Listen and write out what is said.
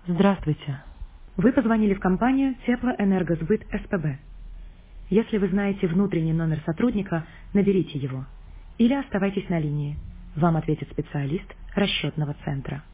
Здравствуйте. Вы позвонили в компанию Теплоэнергосбыт СПБ. Если вы знаете внутренний номер сотрудника, наберите его. Или оставайтесь на линии. Вам ответит специалист расчетного центра.